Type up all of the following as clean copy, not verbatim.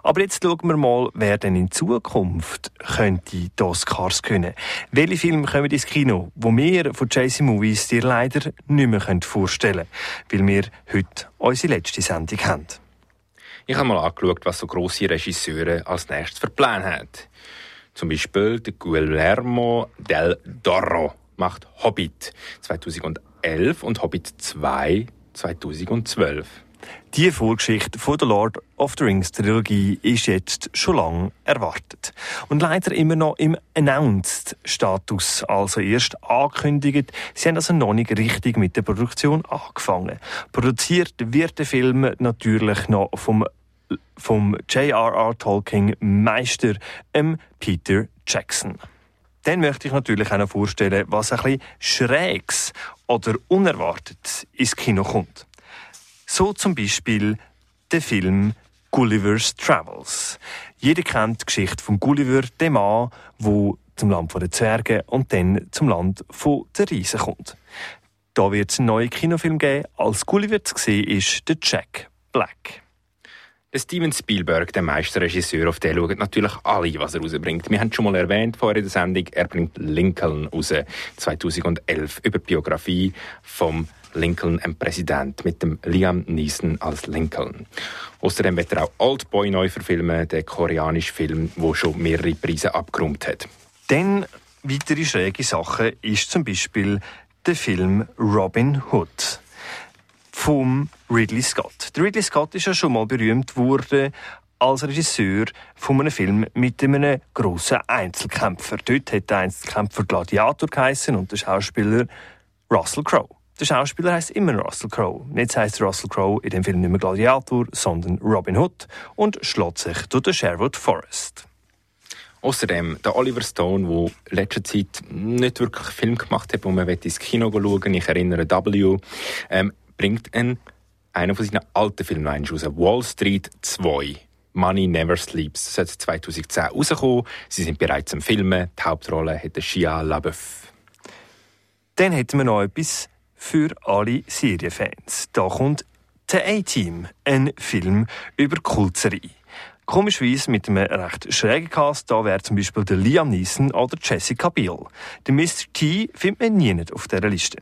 Aber jetzt schauen wir mal, wer denn in Zukunft könnte die Oscars gewinnen. Welche Filme kommen ins Kino, die wir von JC Movies dir leider nicht mehr vorstellen können, weil wir heute unsere letzte Sendung haben. Ich habe mal angeschaut, was so grosse Regisseure als nächstes für Pläne haben. Zum Beispiel der Guillermo del Toro macht Hobbit 2011 und Hobbit 2 2012. Die Vorgeschichte von der Lord of the Rings Trilogie ist jetzt schon lange erwartet. Und leider immer noch im Announced-Status, also erst angekündigt. Sie haben also noch nicht richtig mit der Produktion angefangen. Produziert wird der Film natürlich noch vom J.R.R. Tolkien-Meister, Peter Jackson. Dann möchte ich natürlich auch noch vorstellen, was ein bisschen Schräges oder unerwartet ins Kino kommt. So zum Beispiel der Film Gulliver's Travels. Jeder kennt die Geschichte von Gulliver, dem Mann, der zum Land der Zwerge und dann zum Land der Riesen kommt. Da wird es einen neuen Kinofilm geben. Als Gulliver zu sehen ist der Jack Black. Der Steven Spielberg, der Meisterregisseur, auf den schauen natürlich alle, was er rausbringt. Wir haben es schon mal erwähnt vorher in der Sendung, er bringt Lincoln raus, 2011, über die Biografie vom Lincoln, ein Präsident, mit dem Liam Neeson als Lincoln. Außerdem wird er auch Old Boy neu verfilmen, der koreanische Film, der schon mehrere Preise abgeräumt hat. Dann weitere schräge Sachen ist zum Beispiel der Film Robin Hood vom Ridley Scott. Der Ridley Scott ist ja schon mal berühmt worden als Regisseur von einem Film mit einem grossen Einzelkämpfer. Dort hat der Einzelkämpfer Gladiator geheissen und der Schauspieler Russell Crowe. Der Schauspieler heisst immer Russell Crowe. Jetzt heisst Russell Crowe in dem Film nicht mehr Gladiator, sondern Robin Hood und schlägt sich durch den Sherwood Forest. Außerdem der Oliver Stone, der in letzter Zeit nicht wirklich Film gemacht hat, wo man ins Kino schauen. Ich erinnere W. Bringt einen von seinen alten Filmen raus. Wall Street 2. Money Never Sleeps. Das ist 2010 rausgekommen. Sie sind bereits am Filmen. Die Hauptrolle hat Shia LaBeouf. Dann hätten wir noch etwas für alle Serienfans. Da kommt «The A-Team», ein Film über Kultserie. Komischerweise mit einem recht schrägen Cast. Da wäre zum Beispiel der Liam Neeson oder Jessica Biel. Den Mr. T findet man nie auf dieser Liste.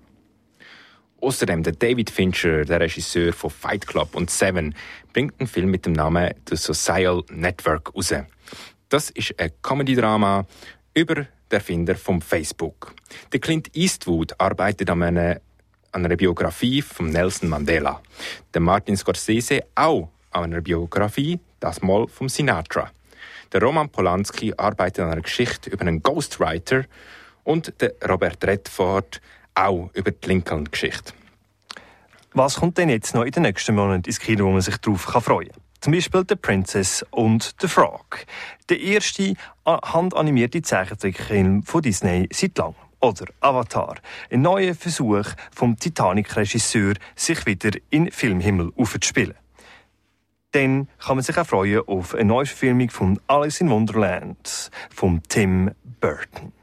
Außerdem der David Fincher, der Regisseur von Fight Club und Seven, bringt einen Film mit dem Namen The Social Network raus. Das ist ein Comedy-Drama über den Erfinder von Facebook. Der Clint Eastwood arbeitet an einer Biografie von Nelson Mandela. Der Martin Scorsese auch an einer Biografie, das mal vom Sinatra. Der Roman Polanski arbeitet an einer Geschichte über einen Ghostwriter und der Robert Redford auch über die Lincoln-Geschichte. Was kommt denn jetzt noch in den nächsten Monaten ins Kino, wo man sich darauf freuen kann? Zum Beispiel «The Princess und the Frog». Der erste handanimierte Zeichentrickfilm von Disney seit langem. Oder «Avatar», ein neuer Versuch vom Titanic-Regisseur, sich wieder in Filmhimmel aufzuspielen. Dann kann man sich auch freuen auf eine Neuverfilmung von «Alice in Wonderland» von Tim Burton.